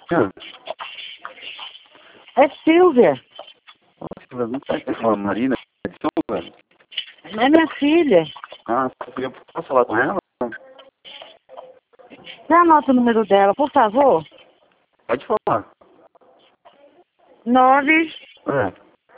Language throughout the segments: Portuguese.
É Silvia. Nossa, Silvia, não tá aqui falando Marina? É Silvia? É minha filha. Ah, eu posso falar com ela? Você anota o número dela, por favor? Pode falar. 9 É,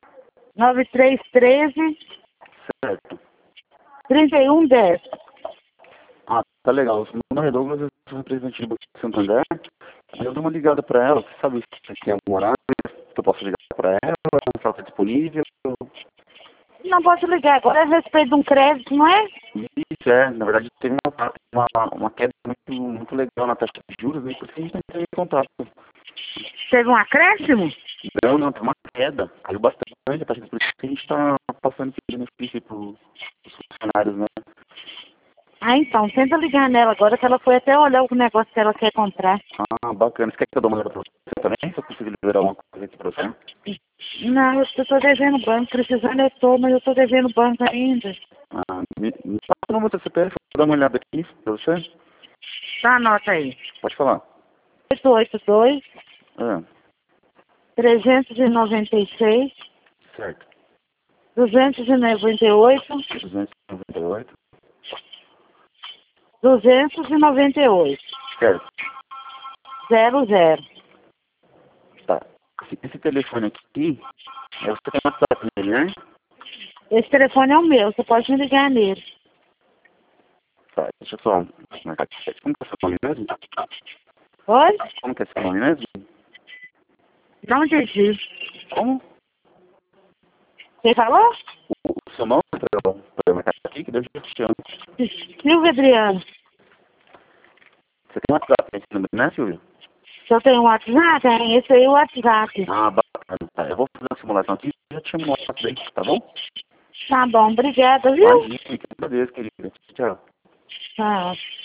9313 certo. 3110. Ah, tá legal. Meu nome é Douglas, eu sou representante do Banco de Santander. Eu dou uma ligada pra ela, você sabe se tem algum horário que eu posso ligar pra ela, se ela tá disponível. Não posso ligar agora é a respeito de um crédito, não é? Isso, na verdade teve uma queda muito legal na taxa de juros, né? Por isso que a gente entrou em contato. Teve um acréscimo? Não, tem uma queda, caiu bastante a taxa de juros, por isso que a gente tá passando esse benefício pros funcionários, né? Ah, então, tenta ligar nela agora que ela foi até olhar o negócio que ela quer comprar. Ah, bacana. Você quer que eu dê uma olhada pra você também? Se eu conseguir liberar alguma coisa aqui pra você? Não, eu tô devendo banco, precisando eu tô, mas eu tô devendo banco ainda. Ah, me passa o número do CPF, vou dar uma olhada aqui pra você. Tá, anota aí. Pode falar. 882 Ah, 396 certo. 298 298. 298 Certo. 00. Tá. Esse telefone aqui, você tem WhatsApp nele, né? Esse telefone é o meu, você pode me ligar nele. Tá, deixa eu só marcar aqui. Como que é seu nome mesmo? Oi? Como que é seu nome mesmo? Não entendi. Como? Você falou? O seu nome pra eu marcar aqui, que Deus te chama. Silvia Adriano. Você tem WhatsApp nesse número, né, Silvio? Se eu tenho WhatsApp, tem esse aí é o WhatsApp. Ah, bacana. Tá, eu vou fazer uma simulação aqui e já te chamo no WhatsApp, tá bom? Tá bom, obrigada, viu? Imagina, que agradeço, querida. Tchau. Tchau.